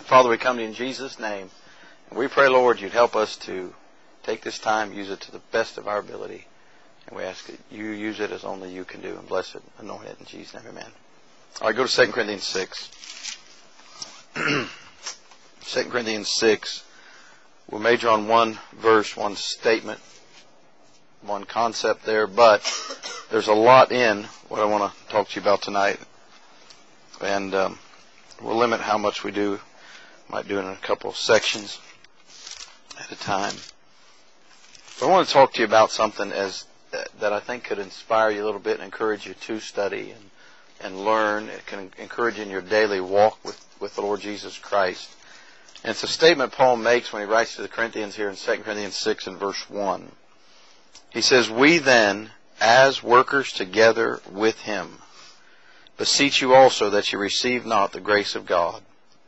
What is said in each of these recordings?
Father, we come to you in Jesus' name. And we pray, Lord, you'd help us to take this time, use it to the best of our ability. And we ask that you use it as only you can do. And bless it, anoint it in Jesus' name, amen. All right, go to 2 Corinthians 6. 2 Corinthians 6. We'll major on one verse, one statement, one concept there. But there's a lot in what I want to talk to you about tonight. And we'll limit how much we do. Might do it in a couple of sections at a time. But I want to talk to you about something that I think could inspire you a little bit and encourage you to study and learn. It can encourage you in your daily walk with the Lord Jesus Christ. And it's a statement Paul makes when he writes to the Corinthians here in 2 Corinthians 6 and verse 1. He says, "We then, as workers together with him, beseech you also that you receive not the grace of God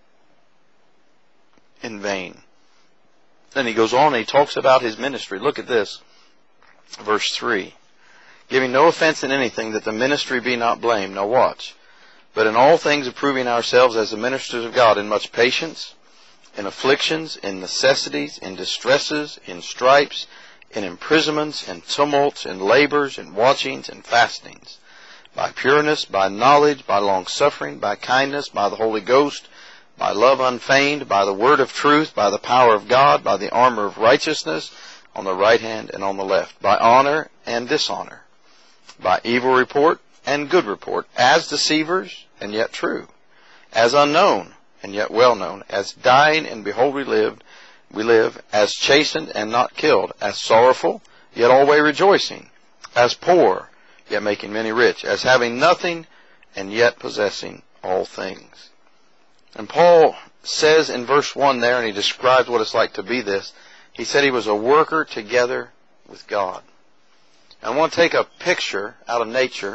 in vain." Then he goes on and he talks about his ministry. Look at this. Verse 3. "Giving no offense in anything, that the ministry be not blamed." Now watch. "But in all things approving ourselves as the ministers of God, in much patience, in afflictions, in necessities, in distresses, in stripes, in imprisonments, in tumults, in labors, in watchings, in fastings, by pureness, by knowledge, by long-suffering, by kindness, by the Holy Ghost, by love unfeigned, by the word of truth, by the power of God, by the armor of righteousness, on the right hand and on the left, by honor and dishonor, by evil report and good report, as deceivers and yet true, as unknown and yet well known, as dying and behold we live, as chastened and not killed, as sorrowful yet always rejoicing, as poor yet making many rich, as having nothing and yet possessing all things." And Paul says in verse 1 there, and he describes what it's like to be this, he said he was a worker together with God. And I want to take a picture out of nature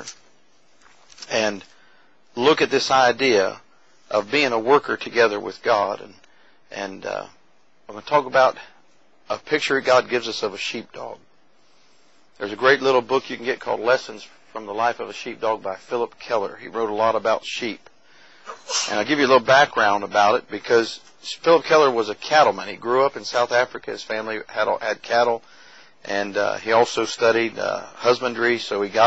and look at this idea of being a worker together with God. And I'm going to talk about a picture God gives us of a sheepdog. There's a great little book you can get called Lessons from the Life of a Sheepdog by Philip Keller. He wrote a lot about sheep. And I'll give you a little background about it because Philip Keller was a cattleman. He grew up in South Africa. His family had cattle. And he also studied husbandry, so he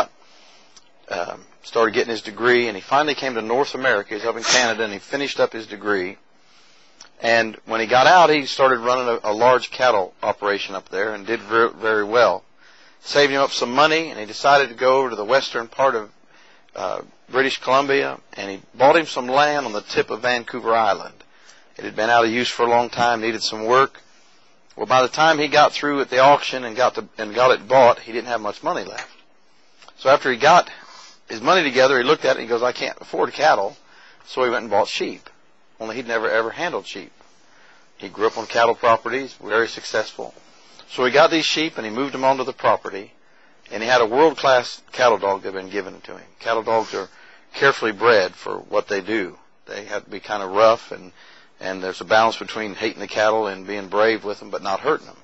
started getting his degree. And he finally came to North America. He's up in Canada, and he finished up his degree. And when he got out, he started running a large cattle operation up there and did very, very well. Saved him up some money, and he decided to go over to the western part of British Columbia, and he bought him some land on the tip of Vancouver Island. It had been out of use for a long time, needed some work. Well, by the time he got through at the auction and got it bought, he didn't have much money left. So after he got his money together, he looked at it and he goes, "I can't afford cattle." So he went and bought sheep. Only he'd never ever handled sheep. He grew up on cattle properties, very successful. So he got these sheep and he moved them onto the property. And he had a world-class cattle dog that had been given to him. Cattle dogs are carefully bred for what they do. They have to be kind of rough, and there's a balance between hating the cattle and being brave with them but not hurting them.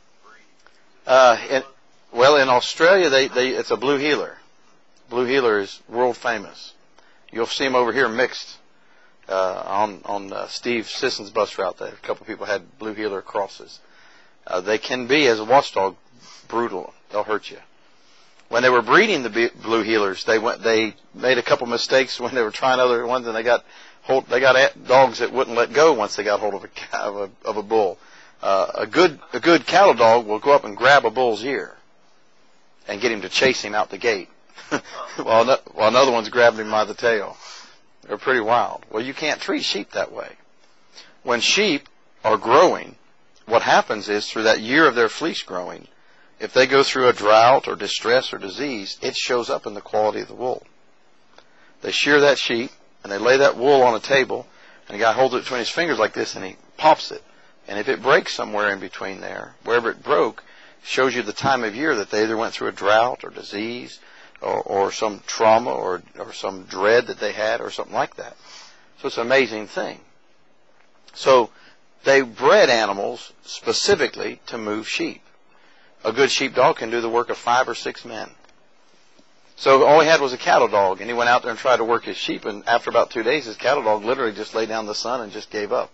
In Australia, it's a blue heeler. Blue heeler is world famous. You'll see them over here mixed on Steve Sisson's bus route. There, a couple of people had blue heeler crosses. They can be, as a watchdog, brutal. They'll hurt you. When they were breeding the blue heelers, they made a couple mistakes when they were trying other ones, and they got dogs that wouldn't let go once they got hold of a bull. A good cattle dog will go up and grab a bull's ear and get him to chase him out the gate, while another one's grabbing him by the tail. They're pretty wild. Well, you can't treat sheep that way. When sheep are growing, what happens is through that year of their fleece growing, if they go through a drought or distress or disease, it shows up in the quality of the wool. They shear that sheep, and they lay that wool on a table, and the guy holds it between his fingers like this, and he pops it. And if it breaks somewhere in between there, wherever it broke, shows you the time of year that they either went through a drought or disease or some trauma or some dread that they had or something like that. So it's an amazing thing. So they bred animals specifically to move sheep. A good sheepdog can do the work of 5 or 6 men. So all he had was a cattle dog, and he went out there and tried to work his sheep, and after about 2 days, his cattle dog literally just lay down in the sun and just gave up.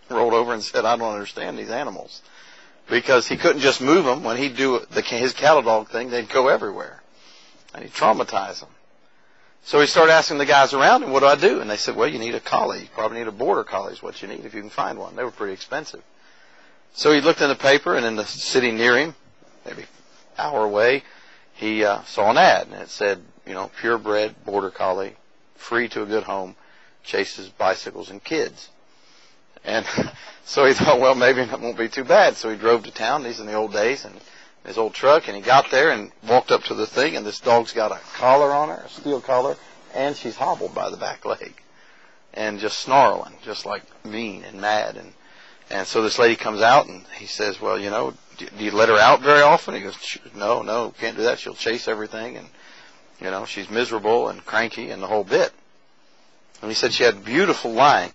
rolled over and said, I don't understand these animals. Because he couldn't just move them. When he'd do his cattle dog thing, they'd go everywhere. And he'd traumatize them. So he started asking the guys around him, what do I do? And they said, well, you need a collie. You probably need a border collie is what you need if you can find one. They were pretty expensive. So he looked in the paper, and in the city near him, maybe an hour away, he saw an ad. And it said, purebred border collie, free to a good home, chases bicycles and kids. And so he thought, well, maybe that won't be too bad. So he drove to town. These in the old days, and his old truck, and he got there and walked up to the thing, and this dog's got a collar on her, a steel collar, and she's hobbled by the back leg and just snarling, just like mean and mad. And so this lady comes out, and he says, well, do you let her out very often? He goes, no, can't do that. She'll chase everything, and, she's miserable and cranky and the whole bit. And he said she had beautiful line.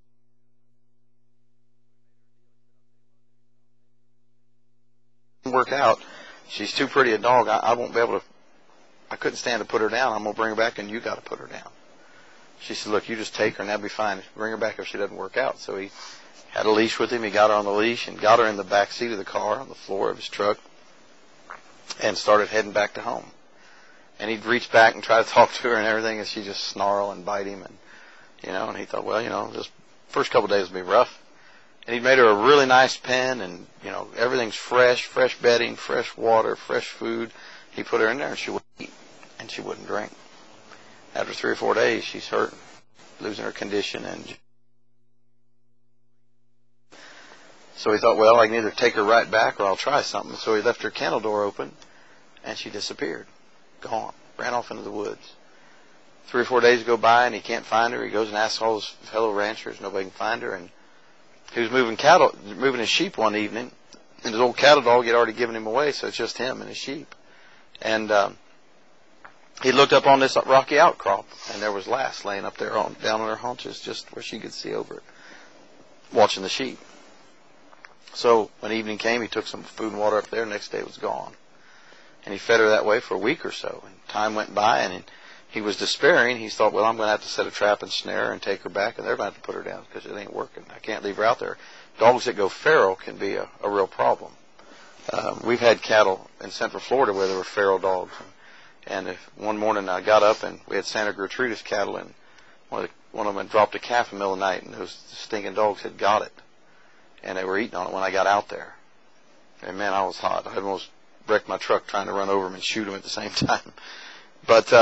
Work out. She's too pretty a dog. I won't be able to. I couldn't stand to put her down. I'm going to bring her back, and you got to put her down. She said, look, you just take her, and that'll be fine. Bring her back if she doesn't work out. So he had a leash with him. He got her on the leash and got her in the back seat of the car on the floor of his truck and started heading back to home. And he'd reach back and try to talk to her and everything, and she'd just snarl and bite him. And he thought, well, this first couple of days will be rough. And he'd made her a really nice pen, and, everything's fresh bedding, fresh water, fresh food. He put her in there, and she wouldn't eat, and she wouldn't drink. After 3 or 4 days, she's hurting, losing her condition. And so he thought, well, I can either take her right back or I'll try something. So he left her kennel door open, and she disappeared, gone, ran off into the woods. 3 or 4 days go by, and he can't find her. He goes and asks all his fellow ranchers. Nobody can find her. And he was moving his sheep one evening, and his old cattle dog had already given him away, so it's just him and his sheep. And he looked up on this rocky outcrop, and there was Lass laying up there down on her haunches, just where she could see over it, watching the sheep. So when evening came, he took some food and water up there. Next day it was gone. And he fed her that way for a week or so. And time went by, and he was despairing. He thought, well, I'm going to have to set a trap and snare her and take her back, and they're going to have to put her down because it ain't working. I can't leave her out there. Dogs that go feral can be a real problem. We've had cattle in Central Florida where there were feral dogs. And if one morning I got up, and we had Santa Gertrudis cattle, and one of them had dropped a calf in the middle of the night, and those stinking dogs had got it. And they were eating on it when I got out there. And, man, I was hot. I almost wrecked my truck trying to run over them and shoot them at the same time. But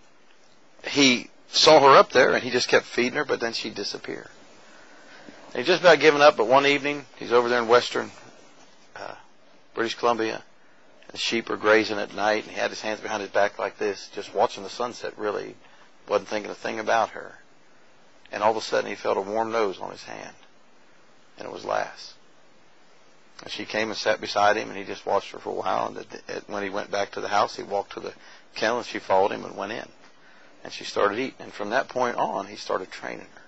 he saw her up there, and he just kept feeding her, but then she'd disappear. And he just about given up, but one evening, he's over there in western British Columbia, and the sheep are grazing at night, and he had his hands behind his back like this, just watching the sunset, really. Wasn't thinking a thing about her. And all of a sudden, he felt a warm nose on his hand, and it was Lass. And she came and sat beside him, and he just watched her for a while, and when he went back to the house, he walked to the kennel, and she followed him and went in. And she started eating. And from that point on, he started training her.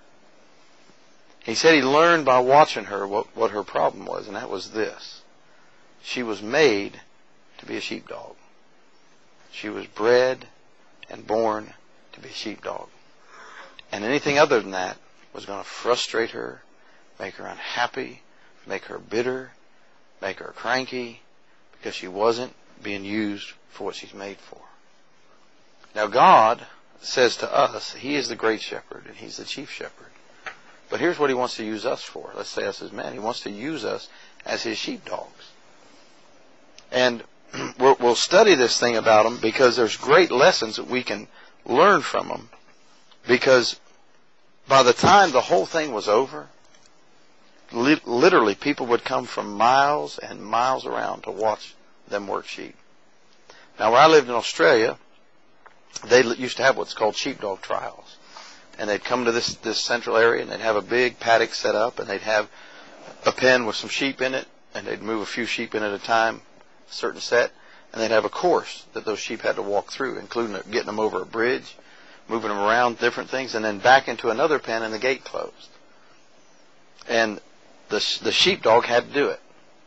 He said he learned by watching her what her problem was, and that was this. She was made to be a sheepdog. She was bred and born to be a sheepdog. And anything other than that was going to frustrate her, make her unhappy, make her bitter, make her cranky, because she wasn't being used for what she's made for. Now God says to us, He is the great shepherd, and He's the chief shepherd. But here's what He wants to use us for. Let's say us as men. He wants to use us as His sheepdogs. And we'll study this thing about them because there's great lessons that we can learn from them. Because by the time the whole thing was over, literally people would come from miles and miles around to watch them work sheep. Now, where I lived in Australia, they used to have what's called sheepdog trials. And they'd come to this central area, and they'd have a big paddock set up, and they'd have a pen with some sheep in it, and they'd move a few sheep in at a time, a certain set, and they'd have a course that those sheep had to walk through, including getting them over a bridge, moving them around, different things, and then back into another pen, and the gate closed. And the sheepdog had to do it.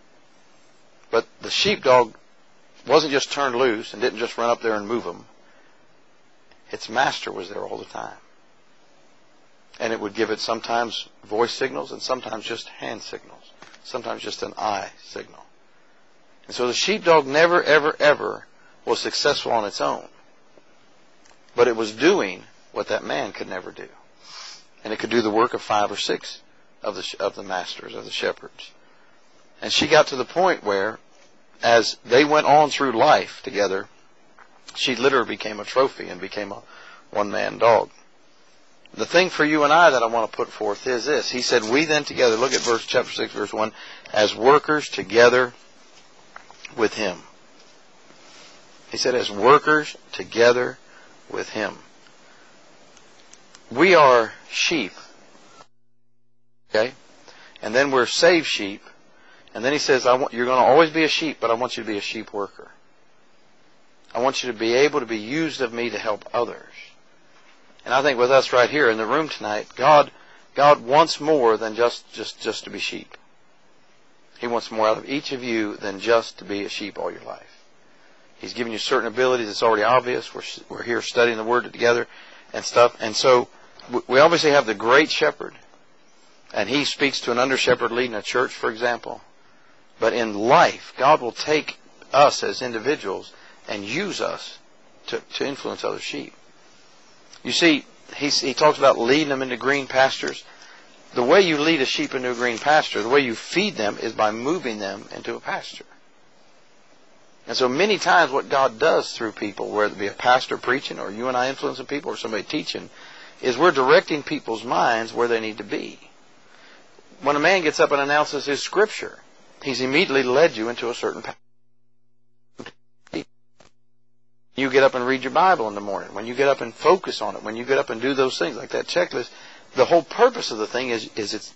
But the sheepdog wasn't just turned loose and didn't just run up there and move them. Its master was there all the time. And it would give it sometimes voice signals and sometimes just hand signals. Sometimes just an eye signal. And so the sheepdog never, ever, ever was successful on its own. But it was doing what that man could never do. And it could do the work of 5 or 6 of the masters, of the shepherds. And she got to the point where, as they went on through life together, she literally became a trophy and became a one-man dog. The thing for you and I that I want to put forth is this. He said, we then together, look at chapter 6, verse 1, as workers together with Him. He said, as workers together with Him. We are sheep. Okay? And then we're saved sheep. And then he says, you're going to always be a sheep, but I want you to be a sheep worker. I want you to be able to be used of me to help others. And I think with us right here in the room tonight, God wants more than just to be sheep. He wants more out of each of you than just to be a sheep all your life. He's given you certain abilities. It's already obvious. We're here studying the Word together and stuff. And so we obviously have the great shepherd. And he speaks to an under-shepherd leading a church, for example. But in life, God will take us as individuals and use us to influence other sheep. You see, he talks about leading them into green pastures. The way you lead a sheep into a green pasture, the way you feed them is by moving them into a pasture. And so many times what God does through people, whether it be a pastor preaching or you and I influencing people or somebody teaching, is we're directing people's minds where they need to be. When a man gets up and announces his scripture, he's immediately led you into a certain path. You get up and read your Bible in the morning. When you get up and focus on it, when you get up and do those things like that checklist, the whole purpose of the thing is it's.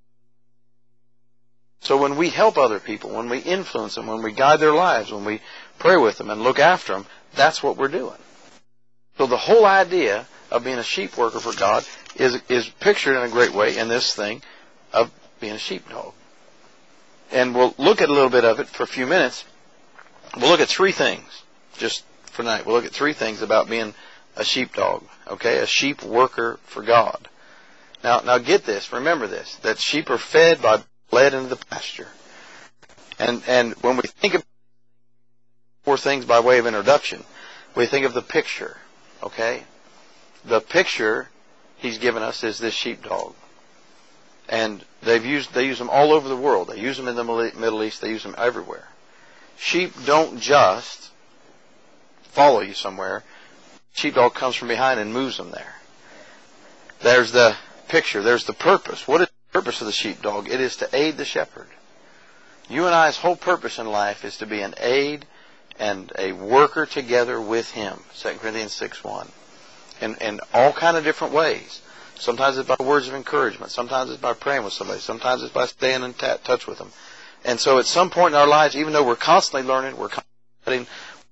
So when we help other people, when we influence them, when we guide their lives, when we pray with them and look after them, that's what we're doing. So the whole idea of being a sheep worker for God is pictured in a great way in this thing of being a sheepdog. And we'll look at a little bit of it for a few minutes. We'll look at 3 things just for tonight. We'll look at 3 things about being a sheepdog, okay? A sheep worker for God. Now get this, remember this, that sheep are fed by led into the pasture. And when we think of 4 things by way of introduction, we think of the picture, okay? The picture he's given us is this sheepdog. And they use them all over the world. They use them in the Middle East. They use them everywhere. Sheep don't just follow you somewhere. Sheepdog comes from behind and moves them there. There's the picture. There's the purpose. What is the purpose of the sheepdog? It is to aid the shepherd. You and I's whole purpose in life is to be an aid and a worker together with Him. 2 Corinthians 6:1. In all kind of different ways. Sometimes it's by words of encouragement. Sometimes it's by praying with somebody. Sometimes it's by staying in touch with them. And so at some point in our lives, even though we're constantly learning, we're constantly studying,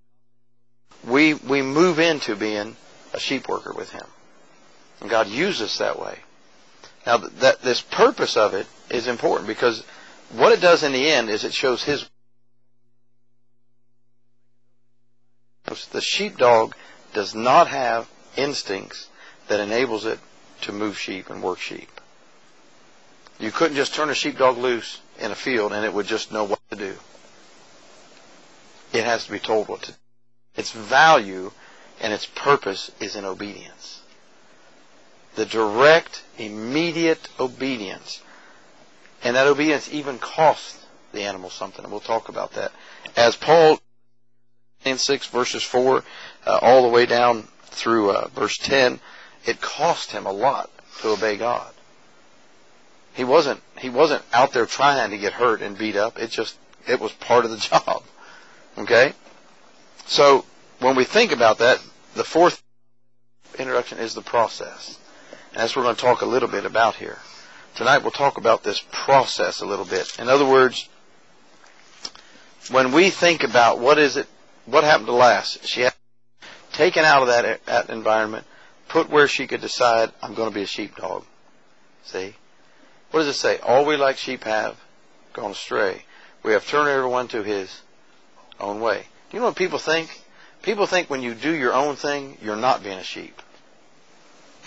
we move into being a sheep worker with Him. And God uses us that way. Now, this purpose of it is important because what it does in the end is it shows His. The sheepdog does not have instincts that enables it to move sheep and work sheep. You couldn't just turn a sheepdog loose in a field and it would just know what to do. It has to be told what to do. Its value and its purpose is in obedience. The direct, immediate obedience. And that obedience even costs the animal something. And we'll talk about that. As Paul in 6 verses 4 all the way down through verse 10, it cost him a lot to obey God. He wasn't out there trying to get hurt and beat up. It was part of the job. Okay? So when we think about that, the 4th introduction is the process. And that's what we're going to talk a little bit about here. Tonight we'll talk about this process a little bit. In other words, when we think about what happened to Lass, she had taken out of that environment, put where she could decide, I'm going to be a sheepdog. See? What does it say? All we like sheep have gone astray. We have turned everyone to his own way. You know what people think? People think when you do your own thing, you're not being a sheep.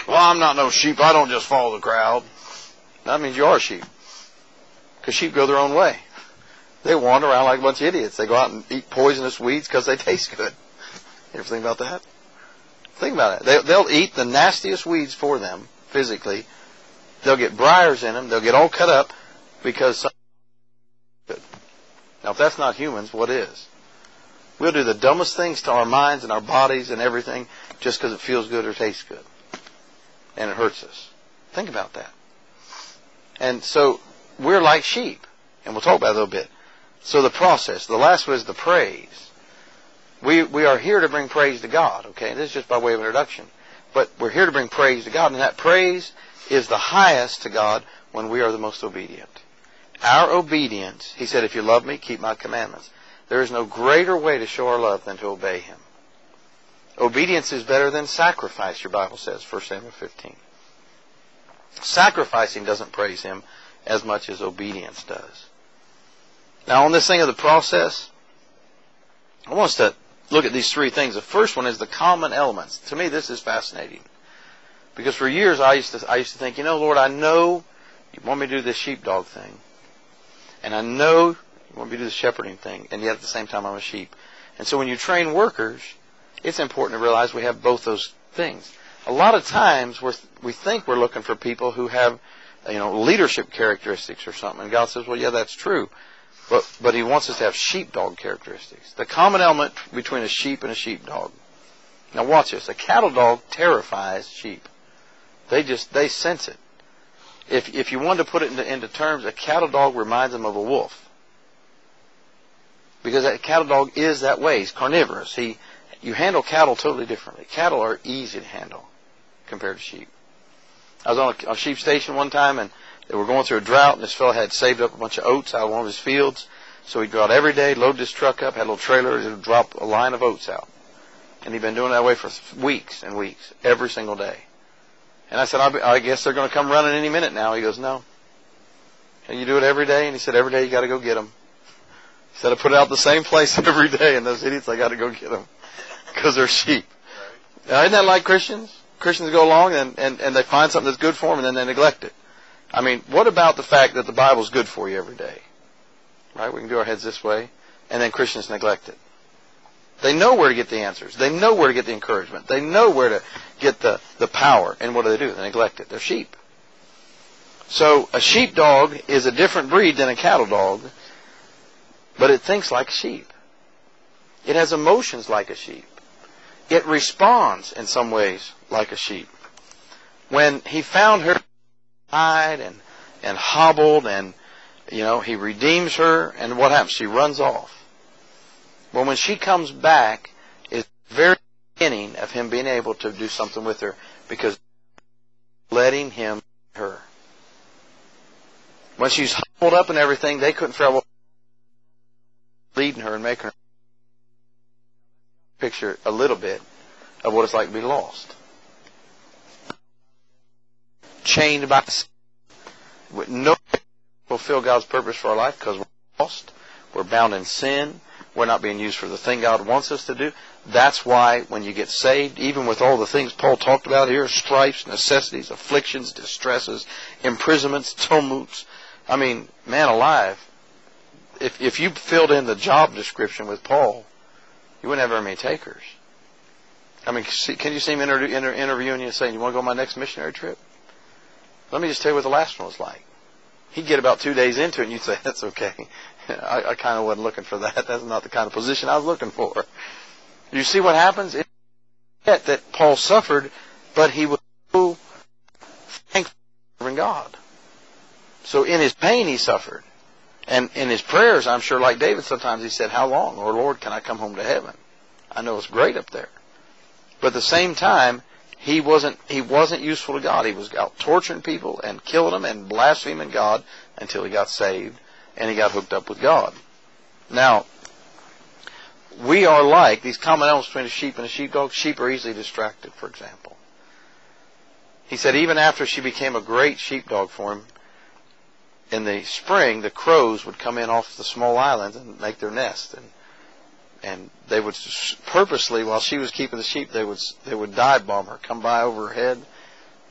Well, I'm not no sheep. I don't just follow the crowd. That means you are a sheep. Because sheep go their own way. They wander around like a bunch of idiots. They go out and eat poisonous weeds because they taste good. You ever think about that? Think about it. They'll eat the nastiest weeds for them, physically. They'll get briars in them. They'll get all cut up because good. Now, if that's not humans, what is? We'll do the dumbest things to our minds and our bodies and everything just because it feels good or tastes good. And it hurts us. Think about that. And so, we're like sheep. And we'll talk about it a little bit. So the process, the last one is the praise. We are here to bring praise to God, okay? This is just by way of introduction. But we're here to bring praise to God, and that praise is the highest to God when we are the most obedient. Our obedience, He said, if you love me, keep my commandments. There is no greater way to show our love than to obey Him. Obedience is better than sacrifice, your Bible says, 1 Samuel 15. Sacrificing doesn't praise Him as much as obedience does. Now, on this thing of the process, I want us to look at these three things. The first one is the common elements. To me, this is fascinating. Because for years, I used to think, Lord, I know You want me to do this sheepdog thing. And I know You want me to do the shepherding thing. And yet, at the same time, I'm a sheep. And so when you train workers, it's important to realize we have both those things. A lot of times, we think we're looking for people who have, leadership characteristics or something. And God says, well, yeah, that's true. But He wants us to have sheepdog characteristics. The common element between a sheep and a sheepdog. Now watch this. A cattle dog terrifies sheep. They sense it. If you wanted to put it into terms, a cattle dog reminds them of a wolf. Because a cattle dog is that way. He's carnivorous. You handle cattle totally differently. Cattle are easy to handle compared to sheep. I was on a sheep station one time, and they were going through a drought, and this fellow had saved up a bunch of oats out of one of his fields. So he'd go out every day, load this truck up, had a little trailer, and drop a line of oats out. And he'd been doing it that way for weeks and weeks, every single day. And I said, I guess they're going to come running any minute now. He goes, no. And you do it every day? And he said, every day you got to go get them. He said, I put it out the same place every day, and those idiots, I got to go get them because they're sheep. Now, isn't that like Christians? Christians go along and they find something that's good for them, and then they neglect it. I mean, what about the fact that the Bible's good for you every day? Right? We can do our heads this way, and then Christians neglect it. They know where to get the answers. They know where to get the encouragement. They know where to get the power. And what do? They neglect it. They're sheep. So a sheepdog is a different breed than a cattle dog, but it thinks like a sheep. It has emotions like a sheep. It responds in some ways like a sheep. When he found her died and hobbled, and he redeems her, and what happens? She runs off. Well, when she comes back, it's the very beginning of him being able to do something with her, because letting him her. When she's hobbled up and everything, they couldn't figure out what leading her and making her picture a little bit of what it's like to be lost. Chained by sin. With no fulfill God's purpose for our life because we're lost. We're bound in sin. We're not being used for the thing God wants us to do. That's why when you get saved, even with all the things Paul talked about here, stripes, necessities, afflictions, distresses, imprisonments, tumults. I mean, man alive, if you filled in the job description with Paul, you wouldn't have very many takers. I mean, can you see him interviewing you and saying, you want to go on my next missionary trip? Let me just tell you what the last one was like. He'd get about 2 days into it and you'd say, that's okay. I kind of wasn't looking for that. That's not the kind of position I was looking for. You see what happens? It's that Paul suffered, but he was so thankful for serving God. So in his pain he suffered. And in his prayers, I'm sure like David, sometimes he said, how long, or Lord, can I come home to heaven? I know it's great up there. But at the same time, he wasn't useful to God. He was out torturing people and killing them and blaspheming God until he got saved and he got hooked up with God. Now, we are like these common elements between a sheep and a sheepdog. Sheep are easily distracted, for example. He said even after she became a great sheepdog for him, in the spring, the crows would come in off the small islands and make their nest. And they would purposely, while she was keeping the sheep, they would dive bomb her, come by over her head,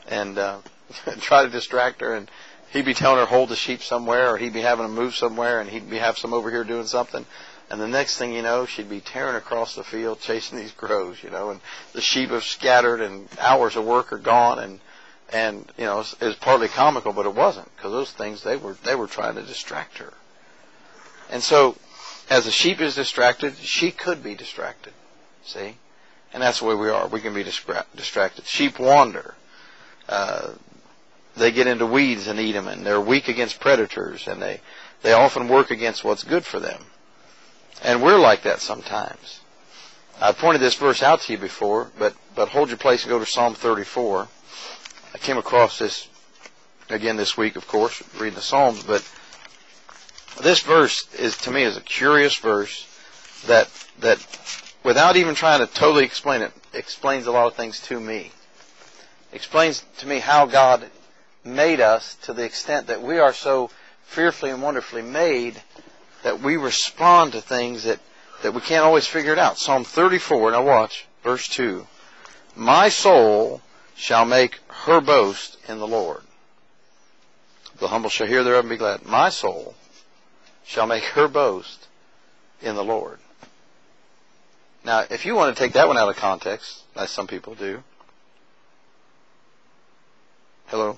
and try to distract her, and he'd be telling her hold the sheep somewhere, or he'd be having them move somewhere, and he'd be have some over here doing something. And the next thing you know, she'd be tearing across the field chasing these crows, and the sheep have scattered and hours of work are gone, and it was partly comical, but it wasn't, because those things, they were trying to distract her. And so, as the sheep is distracted, she could be distracted. See? And that's the way we are. We can be distracted. Sheep wander. They get into weeds and eat them, and they're weak against predators, and they often work against what's good for them. And we're like that sometimes. I pointed this verse out to you before, but hold your place and go to Psalm 34. I came across this again this week, of course, reading the Psalms, but this verse to me is a curious verse that without even trying to totally explain it, explains a lot of things to me. Explains to me how God made us to the extent that we are so fearfully and wonderfully made that we respond to things that we can't always figure it out. Psalm 34, now watch, verse 2. My soul shall make her boast in the Lord. The humble shall hear thereof and be glad. My soul shall make her boast in the Lord. Now, if you want to take that one out of context, as some people do. Hello?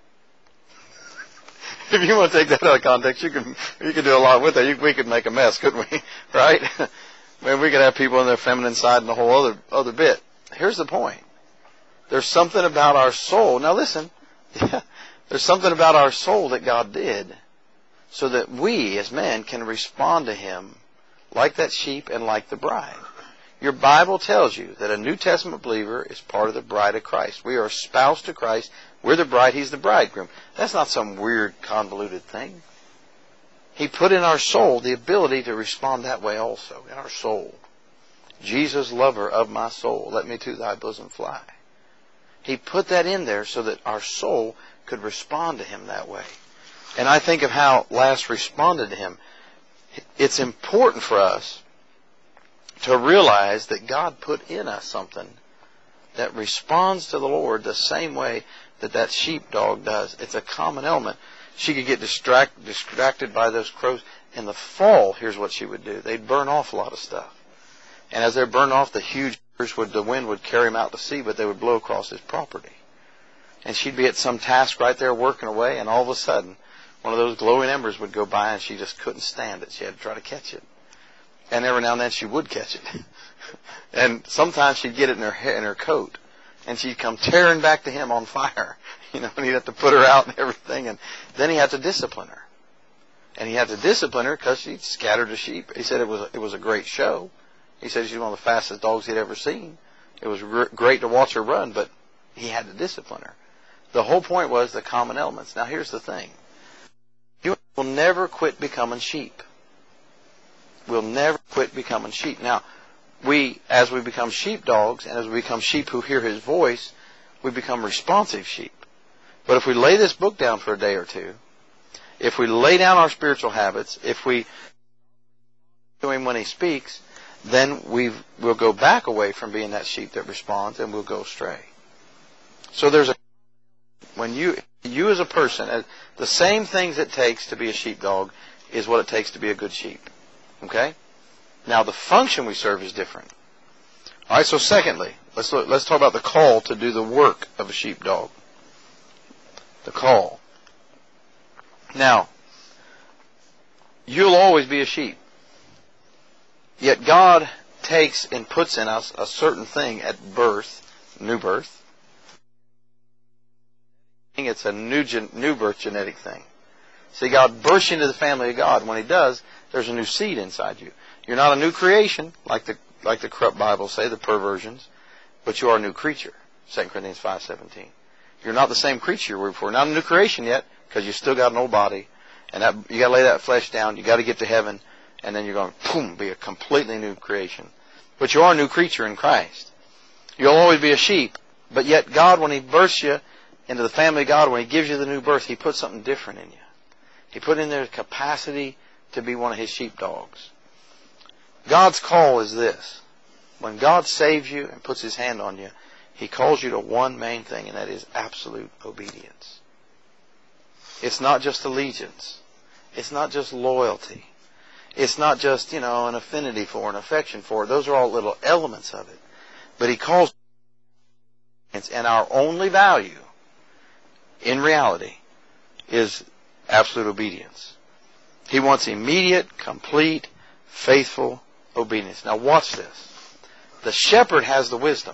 If you want to take that out of context, you can do a lot with it. We could make a mess, couldn't we? Right? Maybe we could have people in their feminine side and the whole other bit. Here's the point. There's something about our soul. Now listen. There's something about our soul that God did so that we as men can respond to Him like that sheep and like the bride. Your Bible tells you that a New Testament believer is part of the bride of Christ. We are espoused to Christ. We're the bride. He's the bridegroom. That's not some weird, convoluted thing. He put in our soul the ability to respond that way also, in our soul. Jesus, lover of my soul, let me to thy bosom fly. He put that in there so that our soul could respond to Him that way. And I think of how Lass responded to Him. It's important for us to realize that God put in us something that responds to the Lord the same way that sheepdog does. It's a common element. She could get distracted by those crows. In the fall, here's what she would do. They'd burn off a lot of stuff. And as they burned off, the wind would carry them out to sea, but they would blow across his property. And she'd be at some task right there working away, and all of a sudden, one of those glowing embers would go by, and she just couldn't stand it. She had to try to catch it. And every now and then she would catch it. And sometimes she'd get it in her coat, and she'd come tearing back to him on fire. And he'd have to put her out and everything, and then he had to discipline her. And he had to discipline her because she'd scattered the sheep. He said it was a great show. He said she's one of the fastest dogs he'd ever seen. It was great to watch her run, but he had to discipline her. The whole point was the common elements. Now here's the thing. You will never quit becoming sheep. We'll never quit becoming sheep. Now, as we become sheepdogs, and as we become sheep who hear His voice, we become responsive sheep. But if we lay this book down for a day or two, if we lay down our spiritual habits, if we do Him when He speaks, then we'll go back away from being that sheep that responds, and we'll go astray. So when you as a person, the same things it takes to be a sheepdog is what it takes to be a good sheep. Okay? Now the function we serve is different. All right, so secondly, let's talk about the call to do the work of a sheepdog. The call. Now, you'll always be a sheep. Yet God takes and puts in us a certain thing at birth, new birth. It's a new birth genetic thing. See, God bursts into the family of God. When He does, there's a new seed inside you. You're not a new creation, like the corrupt Bibles say, the perversions, but you are a new creature. 2 Corinthians 5:17. You're not the same creature you were before. Not a new creation yet, because you still got an old body, and you got to lay that flesh down. You got to get to heaven, and then you're going to boom, be a completely new creation. But you are a new creature in Christ. You'll always be a sheep, but yet God, when He births you into the family of God, when He gives you the new birth, He puts something different in you. He put in there the capacity to be one of His sheepdogs. God's call is this. When God saves you and puts His hand on you, He calls you to one main thing, and that is absolute obedience. It's not just allegiance. It's not just loyalty. It's not just, an affinity for, an affection for. Those are all little elements of it. But He calls, and our only value, in reality, is absolute obedience. He wants immediate, complete, faithful obedience. Now watch this. The shepherd has the wisdom.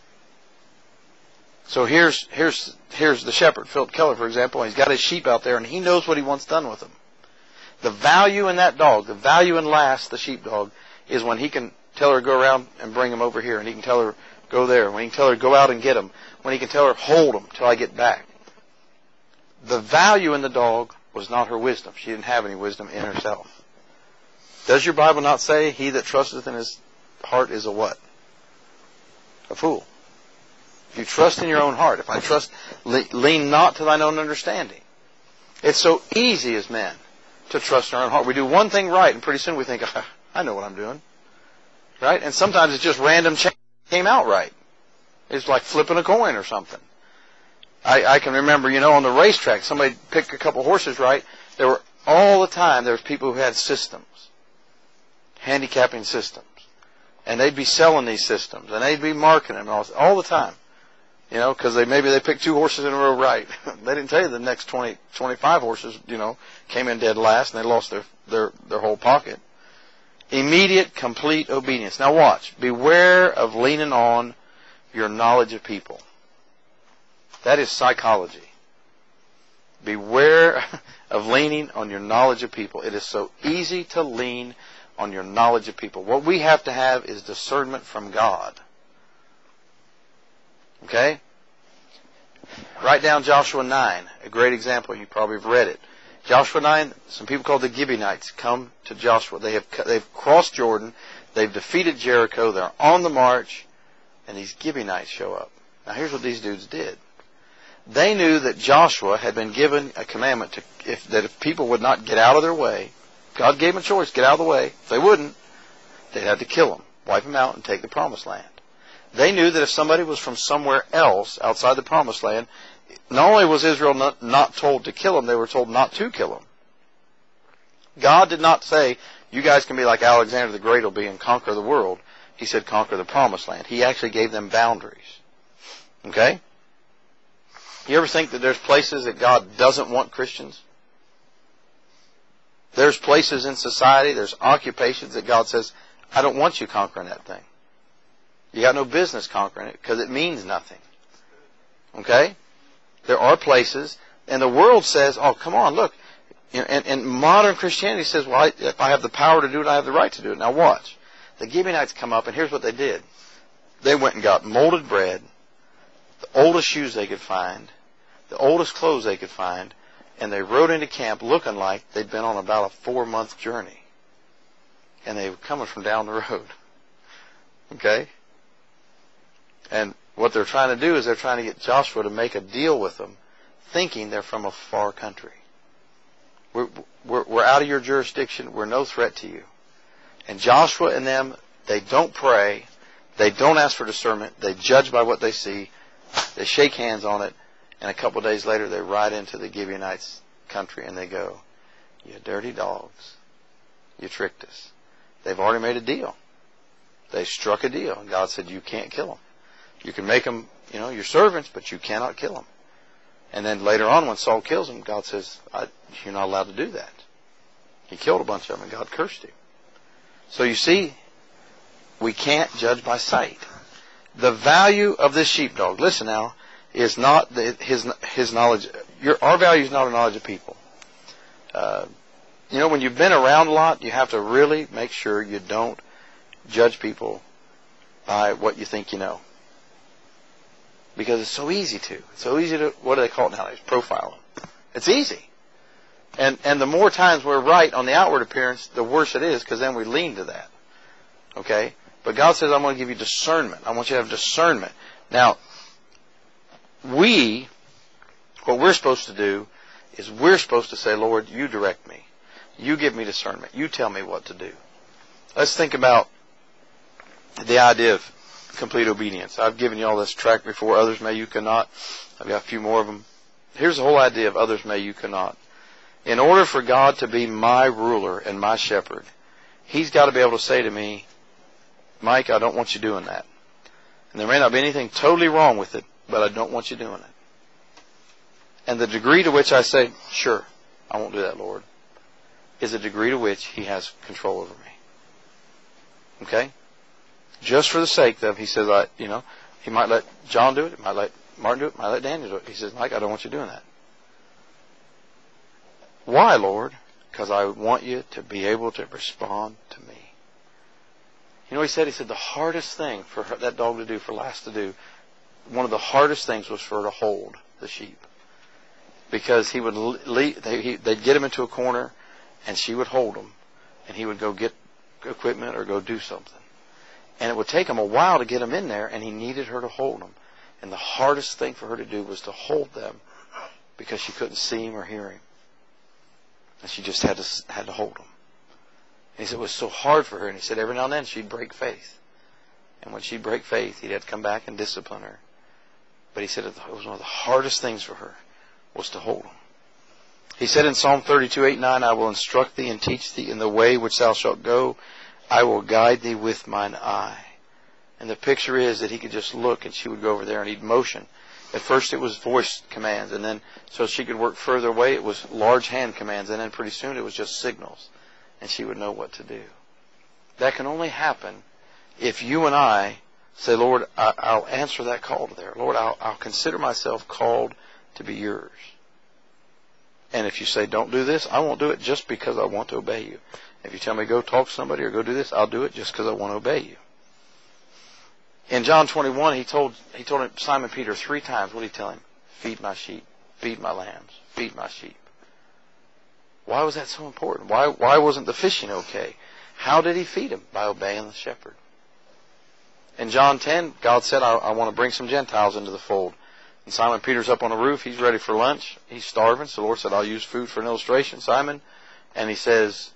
So here's the shepherd, Philip Keller, for example, and he's got his sheep out there, and he knows what he wants done with them. The value in that dog, the value in Lass, the sheepdog, is when he can tell her go around and bring him over here, and he can tell her go there, when he can tell her go out and get him, when he can tell her hold him till I get back. The value in the dog was not her wisdom. She didn't have any wisdom in herself. Does your Bible not say, he that trusteth in his heart is a what? A fool. If you trust in your own heart, if I trust, lean not to thine own understanding. It's so easy as men to trust in our own heart. We do one thing right, and pretty soon we think, I know what I'm doing. Right? And sometimes it's just random change came out right. It's like flipping a coin or something. I can remember, on the racetrack, somebody picked a couple horses right. There were all the time, there was people who had systems. Handicapping systems. And they'd be selling these systems. And they'd be marketing them all the time. Because maybe they picked 2 horses in a row right. They didn't tell you the next 20, 25 horses, came in dead last and they lost their whole pocket. Immediate, complete obedience. Now watch. Beware of leaning on your knowledge of people. That is psychology. Beware of leaning on your knowledge of people. It is so easy to lean on your knowledge of people. What we have to have is discernment from God. Okay? Write down Joshua 9, a great example. You probably have read it. Joshua 9, some people called the Gibeonites come to Joshua. They've crossed Jordan. They've defeated Jericho. They're on the march. And these Gibeonites show up. Now here's what these dudes did. They knew that Joshua had been given a commandment that if people would not get out of their way, God gave them a choice, get out of the way. If they wouldn't, they'd have to kill them, wipe them out, and take the promised land. They knew that if somebody was from somewhere else outside the promised land, not only was Israel not told to kill them, they were told not to kill them. God did not say, you guys can be like Alexander the Great will be and conquer the world. He said, conquer the promised land. He actually gave them boundaries. Okay? You ever think that there's places that God doesn't want Christians? There's places in society, there's occupations that God says, I don't want you conquering that thing. You got no business conquering it because it means nothing. Okay? There are places, and the world says, oh, come on, look. And modern Christianity says, well, if I have the power to do it, I have the right to do it. Now watch. The Gibeonites come up, and here's what they did. They went and got molded bread, the oldest shoes they could find, the oldest clothes they could find, and they rode into camp looking like they'd been on about a 4-month journey. And they were coming from down the road. Okay? And what they're trying to do is they're trying to get Joshua to make a deal with them, thinking they're from a far country. We're out of your jurisdiction. We're no threat to you. And Joshua and them, they don't pray. They don't ask for discernment. They judge by what they see. They shake hands on it. And a couple of days later, they ride into the Gibeonites' country and they go, you dirty dogs. You tricked us. They've already made a deal. They struck a deal. And God said, you can't kill them. You can make them, your servants, but you cannot kill them. And then later on, when Saul kills them, God says, you're not allowed to do that. He killed a bunch of them and God cursed him. So you see, we can't judge by sight. The value of this sheepdog, listen now, is not his knowledge. Our value is not a knowledge of people. When you've been around a lot, you have to really make sure you don't judge people by what you think you know. Because it's so easy to. It's so easy to, what do they call it nowadays? Profiling. It's easy. And the more times we're right on the outward appearance, the worse it is, because then we lean to that. Okay? But God says, I'm going to give you discernment. I want you to have discernment. Now, what we're supposed to do is we're supposed to say, Lord, you direct me. You give me discernment. You tell me what to do. Let's think about the idea of complete obedience. I've given you all this tract before. Others may, you cannot. I've got a few more of them. Here's the whole idea of others may, you cannot. In order for God to be my ruler and my shepherd, He's got to be able to say to me, Mike, I don't want you doing that. And there may not be anything totally wrong with it, but I don't want you doing it. And the degree to which I say, sure, I won't do that, Lord, is a degree to which He has control over me. Okay? Just for the sake of, He says, He might let John do it, He might let Martin do it, He might let Daniel do it. He says, Mike, I don't want you doing that. Why, Lord? Because I want you to be able to respond to me. You know what He said? He said the hardest thing for that dog to do, for Lass to do, one of the hardest things was for her to hold the sheep. Because he would they'd get him into a corner, and she would hold him, and he would go get equipment or go do something. And it would take him a while to get him in there, and he needed her to hold him. And the hardest thing for her to do was to hold them, because she couldn't see him or hear him. And she just had to hold him. And he said it was so hard for her. And he said every now and then she'd break faith. And when she'd break faith, he'd have to come back and discipline her. But he said it was one of the hardest things for her was to hold him. He said in Psalm 32:8-9, I will instruct thee and teach thee in the way which thou shalt go. I will guide thee with mine eye. And the picture is that he could just look, and she would go over there, and he'd motion. At first it was voice commands, and then so she could work further away, it was large hand commands, and then pretty soon it was just signals, and she would know what to do. That can only happen if you and I say, Lord, I'll answer that call to there. Lord, I'll consider myself called to be yours. And if you say, don't do this, I won't do it just because I want to obey you. If you tell me go talk to somebody or go do this, I'll do it just because I want to obey you. In John 21, he told him, Simon Peter 3 times, what did he tell him? Feed my sheep, feed my lambs, feed my sheep. Why was that so important? Why wasn't the fishing okay? How did he feed them? By obeying the shepherd. In John 10, God said, I want to bring some Gentiles into the fold. And Simon Peter's up on the roof. He's ready for lunch. He's starving. So the Lord said, I'll use food for an illustration, Simon. And he says,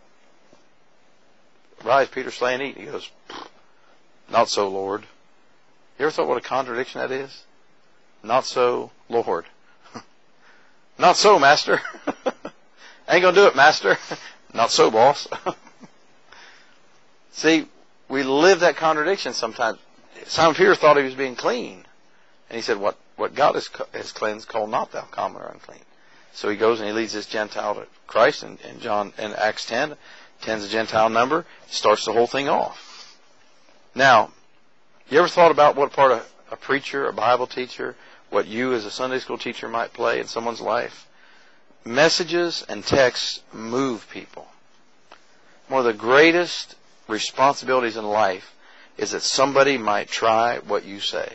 rise, Peter, slay and eat. He goes, not so, Lord. You ever thought what a contradiction that is? Not so, Lord. Not so, Master. Ain't going to do it, Master. Not so, boss. See, we live that contradiction sometimes. Simon Peter thought he was being clean. And he said, what God has cleansed, call not thou common or unclean. So he goes and he leads this Gentile to Christ in Acts 10. 10's a Gentile number. Starts the whole thing off. Now, you ever thought about what part a preacher, a Bible teacher, what you as a Sunday school teacher might play in someone's life? Messages and texts move people. One of the greatest responsibilities in life is that somebody might try what you say.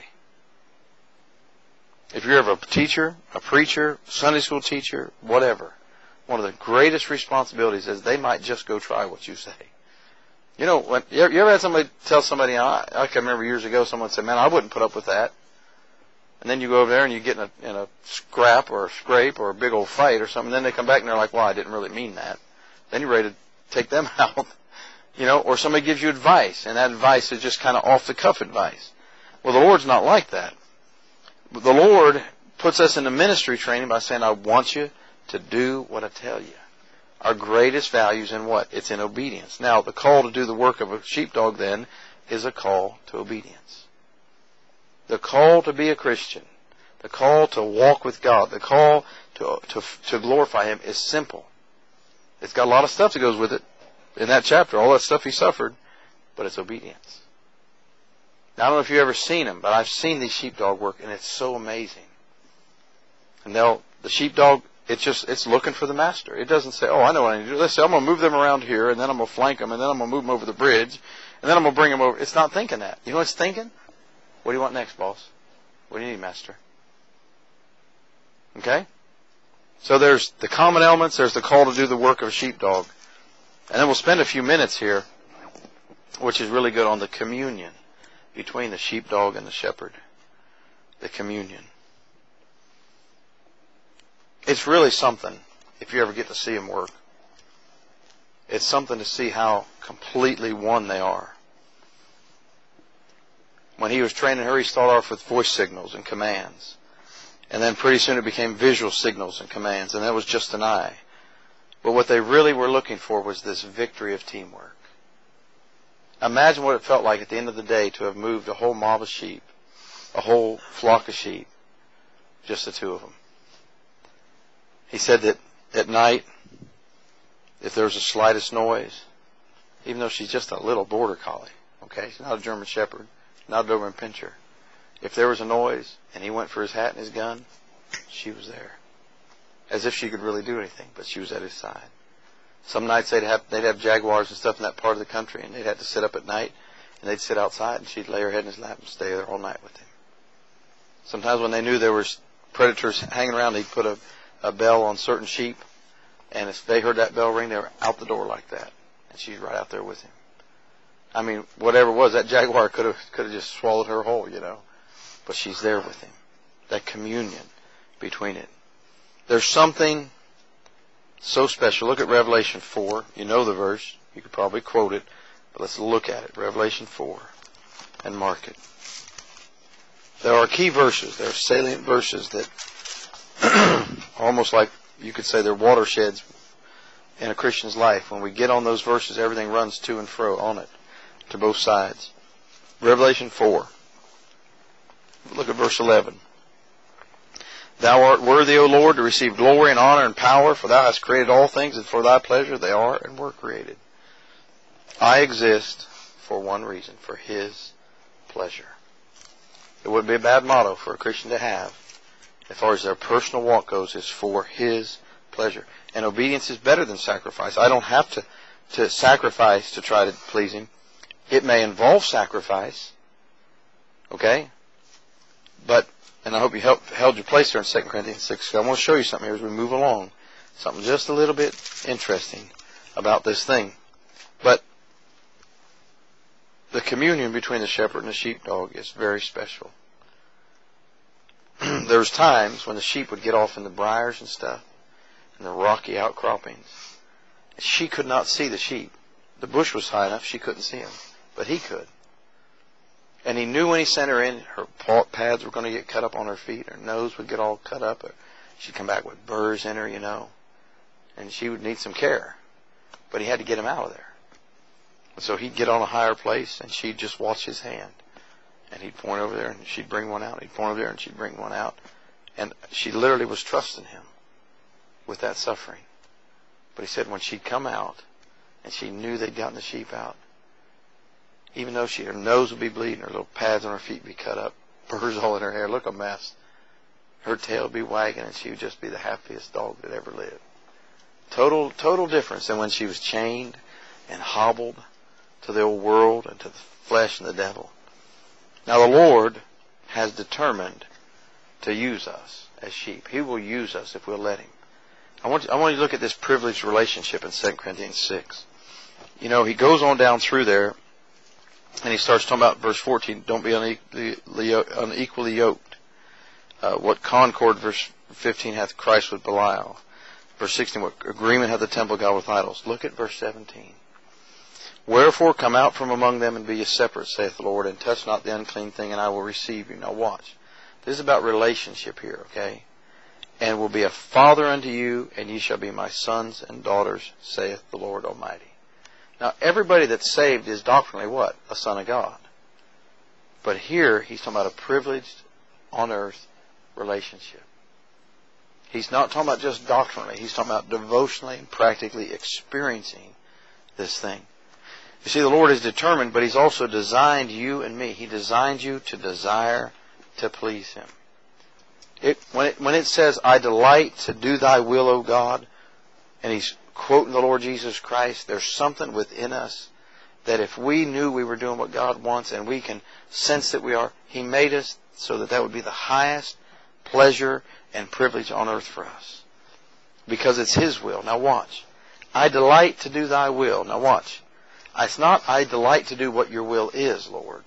If you're ever a teacher, a preacher, Sunday school teacher, whatever, one of the greatest responsibilities is they might just go try what you say. You know, when you ever had somebody tell somebody, I can remember years ago, someone said, man, I wouldn't put up with that. And then you go over there and you get in a scrap or a scrape or a big old fight or something. And then they come back and they're like, well, I didn't really mean that. Then you're ready to take them out. You know, or somebody gives you advice, and that advice is just kind of off-the-cuff advice. Well, the Lord's not like that. The Lord puts us into ministry training by saying, I want you to do what I tell you. Our greatest value is in what? It's in obedience. Now, the call to do the work of a sheepdog, then, is a call to obedience. The call to be a Christian, the call to walk with God, the call to glorify Him is simple. It's got a lot of stuff that goes with it. In that chapter, all that stuff he suffered, but it's obedience. Now, I don't know if you've ever seen them, but I've seen these sheepdog work, and it's so amazing. And the sheepdog, it's looking for the master. It doesn't say, oh, I know what I need to do. Let's say, I'm going to move them around here, and then I'm going to flank them, and then I'm going to move them over the bridge, and then I'm going to bring them over. It's not thinking that. You know what it's thinking? What do you want next, boss? What do you need, master? Okay? So there's the common elements. There's the call to do the work of a sheepdog. And then we'll spend a few minutes here, which is really good, on the communion between the sheepdog and the shepherd. The communion. It's really something, if you ever get to see them work. It's something to see how completely one they are. When he was training her, he started off with voice signals and commands. And then pretty soon it became visual signals and commands, and that was just an eye. But what they really were looking for was this victory of teamwork. Imagine what it felt like at the end of the day to have moved a whole mob of sheep, a whole flock of sheep, just the two of them. He said that at night, if there was the slightest noise, even though she's just a little border collie, okay, she's not a German Shepherd, not a Doberman Pinscher. If there was a noise and he went for his hat and his gun, she was there. As if she could really do anything, but she was at his side. Some nights they'd have jaguars and stuff in that part of the country, and they'd have to sit up at night, and they'd sit outside, and she'd lay her head in his lap and stay there all night with him. Sometimes when they knew there were predators hanging around, they'd put a bell on certain sheep, and if they heard that bell ring, they were out the door like that, and she's right out there with him. I mean, whatever it was, that jaguar could have just swallowed her whole, you know, but she's there with him. That communion between it. There's something so special. Look at Revelation 4. You know the verse. You could probably quote it, but let's look at it. Revelation 4 and mark it. There are key verses. There are salient verses that almost like you could say they're watersheds in a Christian's life. When we get on those verses, everything runs to and fro on it, to both sides. Revelation 4. Look at verse 11. Thou art worthy, O Lord, to receive glory and honor and power, for thou hast created all things, and for thy pleasure they are and were created. I exist for one reason, for his pleasure. It wouldn't be a bad motto for a Christian to have, as far as their personal walk goes, is for his pleasure. And obedience is better than sacrifice. I don't have to sacrifice to try to please him. It may involve sacrifice, okay? But, and I hope you held your place there in 2 Corinthians 6. I want to show you something here as we move along. Something just a little bit interesting about this thing. But the communion between the shepherd and the sheepdog is very special. There's times when the sheep would get off in the briars and stuff, and the rocky outcroppings. She could not see the sheep. The bush was high enough she couldn't see him, but he could. And he knew when he sent her in, her pads were going to get cut up on her feet, her nose would get all cut up, or she'd come back with burrs in her, you know, and she would need some care. But he had to get him out of there. So he'd get on a higher place, and she'd just watch his hand. And he'd point over there, and she'd bring one out. He'd point over there, and she'd bring one out. And she literally was trusting him with that suffering. But he said when she'd come out, and she knew they'd gotten the sheep out, even though her nose would be bleeding, her little pads on her feet would be cut up, burrs all in her hair, look a mess. Her tail would be wagging, and she would just be the happiest dog that ever lived. Total difference than when she was chained and hobbled to the old world and to the flesh and the devil. Now the Lord has determined to use us as sheep. He will use us if we'll let him. I want you to look at this privileged relationship in 2 Corinthians 6. You know, he goes on down through there, and he starts talking about verse 14, don't be unequally yoked. What concord, verse 15, hath Christ with Belial. Verse 16, what agreement hath the temple of God with idols. Look at verse 17. Wherefore come out from among them and be ye separate, saith the Lord, and touch not the unclean thing, and I will receive you. Now watch. This is about relationship here, okay? And will be a father unto you, and ye shall be my sons and daughters, saith the Lord Almighty. Now everybody that's saved is doctrinally what? A son of God. But here he's talking about a privileged on earth relationship. He's not talking about just doctrinally. He's talking about devotionally and practically experiencing this thing. You see, the Lord is determined, but he's also designed you and me. He designed you to desire to please him. When it says, I delight to do thy will, O God, and he's quoting the Lord Jesus Christ, there's something within us that if we knew we were doing what God wants, and we can sense that we are, he made us so that would be the highest pleasure and privilege on earth for us. Because it's his will. Now watch. I delight to do thy will. Now watch. It's not, I delight to do what your will is, Lord.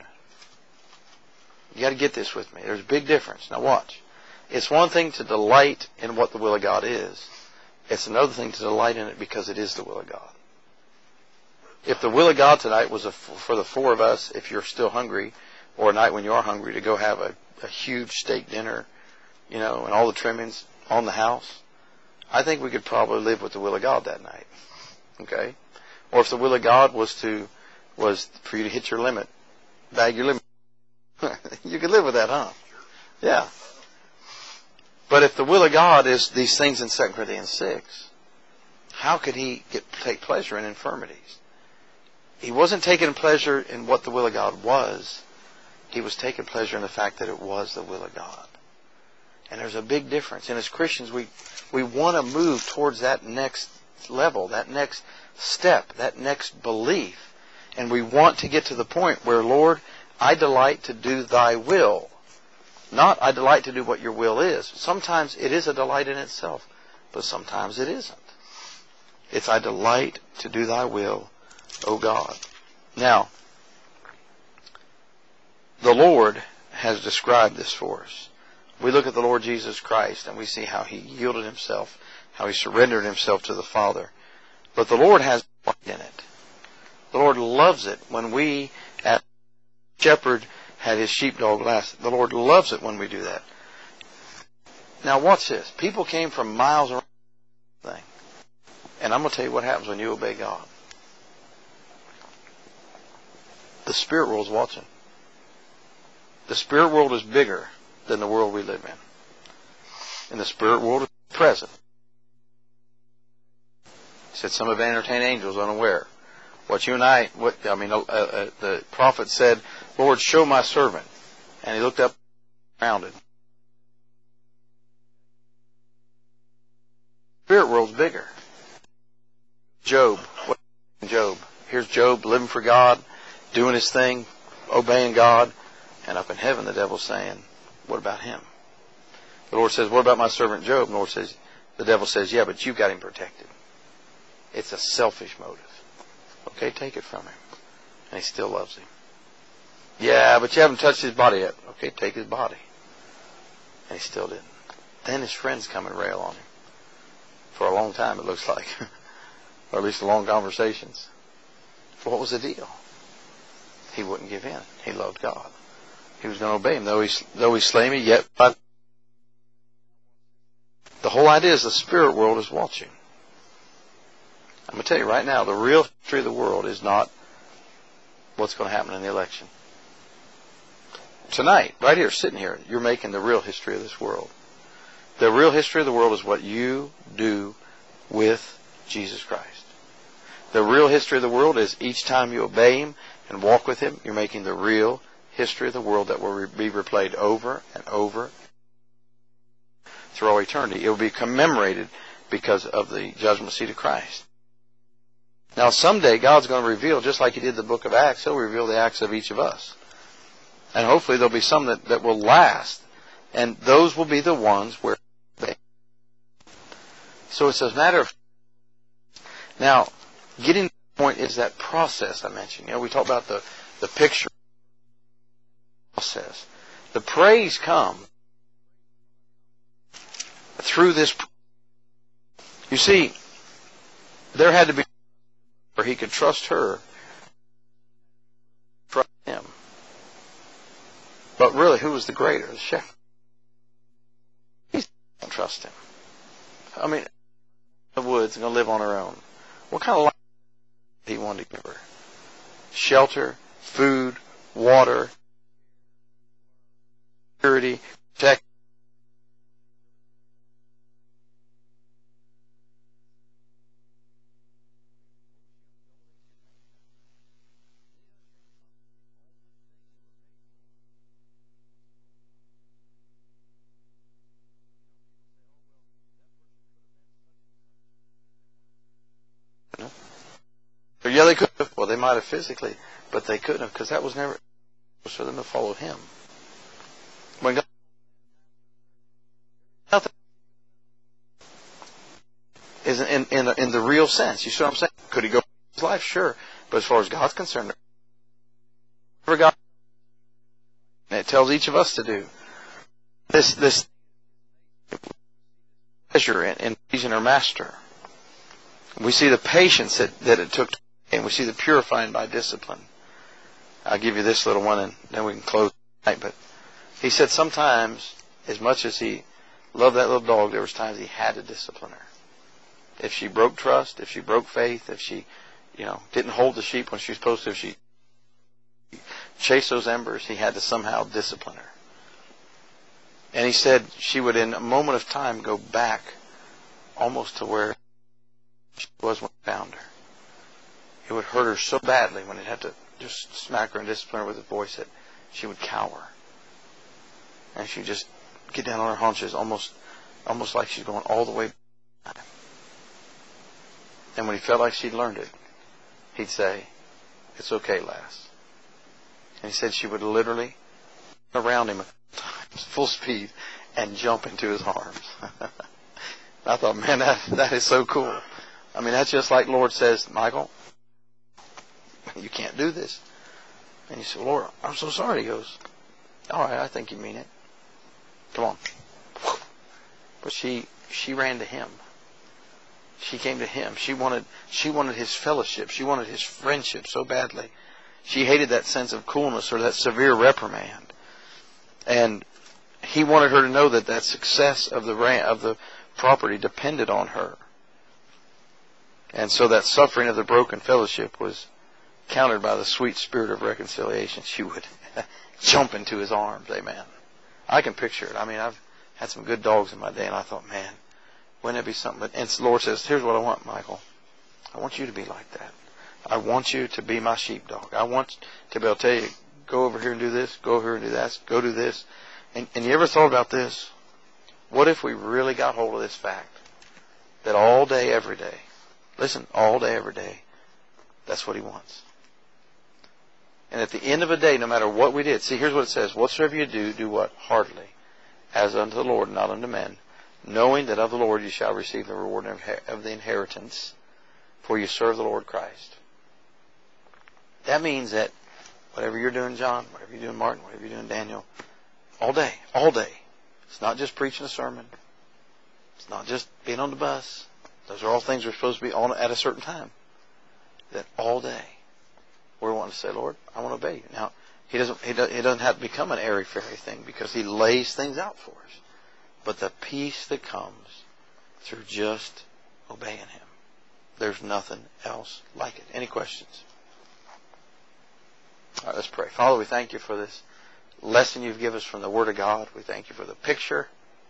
You got to get this with me. There's a big difference. Now watch. It's one thing to delight in what the will of God is. It's another thing to delight in it because it is the will of God. If the will of God tonight was for the four of us, if you're still hungry, or a night when you are hungry to go have a huge steak dinner, and all the trimmings on the house, I think we could probably live with the will of God that night. Okay? Or if the will of God was for you to hit your limit, bag your limit, you could live with that, huh? Yeah. But if the will of God is these things in 2 Corinthians 6, how could he take pleasure in infirmities? He wasn't taking pleasure in what the will of God was. He was taking pleasure in the fact that it was the will of God. And there's a big difference. And as Christians, we want to move towards that next level, that next step, that next belief. And we want to get to the point where, Lord, I delight to do thy will. Not I delight to do what your will is. Sometimes it is a delight in itself, but sometimes it isn't. It's I delight to do thy will, O God. Now, the Lord has described this for us. We look at the Lord Jesus Christ and we see how he yielded himself, how he surrendered himself to the Father. But the Lord has delight in it. The Lord loves it when we, as a shepherd had his sheepdog last. The Lord loves it when we do that. Now watch this. People came from miles around the thing. And I'm going to tell you what happens when you obey God. The spirit world is watching. The spirit world is bigger than the world we live in. And the spirit world is present. He said, some have entertained angels unaware. The prophet said, Lord, show my servant. And he looked up around it. The spirit world's bigger. Job. Here's Job living for God, doing his thing, obeying God. And up in heaven, the devil's saying, what about him? The Lord says, what about my servant Job? And the devil says, yeah, but you've got him protected. It's a selfish motive. Okay, take it from him. And he still loves him. Yeah, but you haven't touched his body yet. Okay, take his body. And he still didn't. Then his friends come and rail on him. For a long time, it looks like. Or at least long conversations. What was the deal? He wouldn't give in. He loved God. He was going to obey him. Though he slay me, yet the whole idea is the spirit world is watching. I'm going to tell you right now, the real history of the world is not what's going to happen in the election. Tonight, right here, sitting here, you're making the real history of this world. The real history of the world is what you do with Jesus Christ. The real history of the world is each time you obey him and walk with him, you're making the real history of the world that will be replayed over and over through all eternity. It will be commemorated because of the judgment seat of Christ. Now someday God's going to reveal, just like he did the book of Acts, he'll reveal the acts of each of us. And hopefully there'll be some that will last. And those will be the ones where they... So it's a matter of... Now, getting to the point is that process I mentioned. We talk about the picture process. The praise comes through this. You see, there had to be where he could trust her, trust him. But really, who was the greater? The shepherd. He don't trust him. I mean, the woods going to live on her own. What kind of life he wanted to give her? Shelter, food, water, security, protection. Yeah, they could have. Well, they might have physically, but they couldn't have because that was never for them to follow him. When God, nothing is in the real sense. You see what I'm saying? Could he go his life? Sure, but as far as God's concerned, whatever God, and it tells each of us to do this pleasure in pleasing our Master. We see the patience that it took. And we see the purifying by discipline. I'll give you this little one and then we can close tonight. But he said sometimes, as much as he loved that little dog, there was times he had to discipline her. If she broke trust, if she broke faith, if she, didn't hold the sheep when she was supposed to, if she chased those embers, he had to somehow discipline her. And he said she would, in a moment of time, go back almost to where she was when he found her. It would hurt her so badly when he'd have to just smack her and discipline her with his voice that she would cower. And she'd just get down on her haunches, almost like she's going all the way back. And when he felt like she'd learned it, he'd say, "It's okay, lass." And he said she would literally run around him at times, full speed, and jump into his arms. I thought, man, that is so cool. I mean, that's just like the Lord says, "Michael, you can't do this." And you say, "Lord, I'm so sorry." He goes, "All right, I think you mean it. Come on." But she ran to him. She came to him. She wanted his fellowship. She wanted his friendship so badly. She hated that sense of coolness or that severe reprimand. And he wanted her to know that success of the property depended on her. And so that suffering of the broken fellowship was countered by the sweet spirit of reconciliation. She would jump into his arms. Amen. I can picture it. I mean, I've had some good dogs in my day, and I thought, man, wouldn't it be something? And the Lord says, "Here's what I want, Michael. I want you to be like that. I want you to be my sheepdog. I want to be able to tell you, go over here and do this, go over here and do that, go do this." And you ever thought about this? What if we really got hold of this fact that all day, every day, listen, all day, every day, that's what he wants. And at the end of the day, no matter what we did, see, here's what it says: "Whatsoever you do, do what? Heartily, as unto the Lord, not unto men, knowing that of the Lord you shall receive the reward of the inheritance, for you serve the Lord Christ." That means that whatever you're doing, John, whatever you're doing, Martin, whatever you're doing, Daniel, all day. It's not just preaching a sermon. It's not just being on the bus. Those are all things we're supposed to be on at a certain time. That all day we're wanting to say, "Lord, I want to obey you." Now, he doesn't have to become an airy-fairy thing because he lays things out for us. But the peace that comes through just obeying him, there's nothing else like it. Any questions? All right, let's pray. Father, we thank you for this lesson you've given us from the Word of God. We thank you for the picture.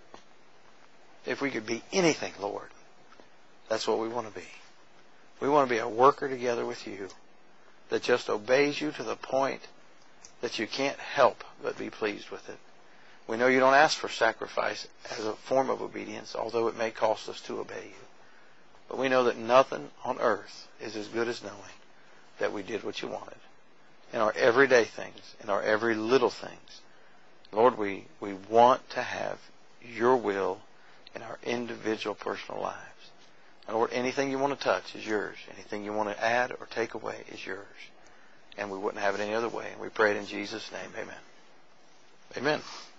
If we could be anything, Lord, that's what we want to be. We want to be a worker together with you that just obeys you to the point that you can't help but be pleased with it. We know you don't ask for sacrifice as a form of obedience, although it may cost us to obey you. But we know that nothing on earth is as good as knowing that we did what you wanted. In our everyday things, in our every little things, Lord, we want to have your will in our individual personal lives. And Lord, anything you want to touch is yours. Anything you want to add or take away is yours. And we wouldn't have it any other way. And we pray it in Jesus' name. Amen. Amen.